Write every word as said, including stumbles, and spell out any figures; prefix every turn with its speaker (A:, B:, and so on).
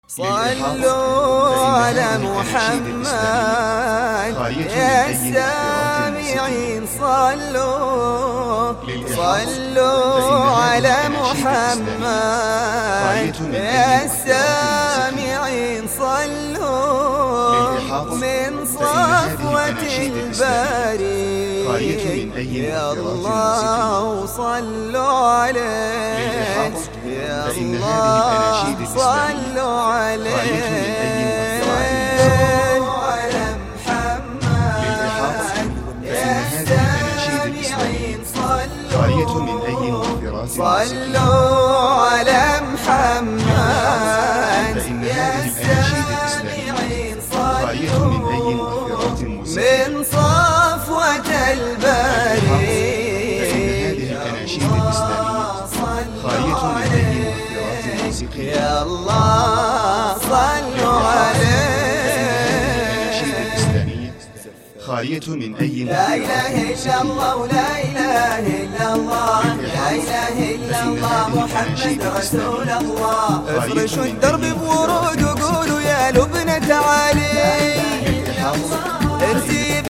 A: صلوا على محمد يا السامعين، صلوا صلوا على محمد يا السامعين، صلوا من صفوة الباري يا الله صلوا عليه، يا الله صلوا عليه وعلى محمد يا السامعين، صلوا صلوا على محمد يا السامعين، صلوا من صفوة الباري يا الله صلوا عليه.
B: خالية من أي
A: لا إله إلا الله ولا إله إلا الله، لا إله إلا الله محمد رسول الله. افرشوا الدرب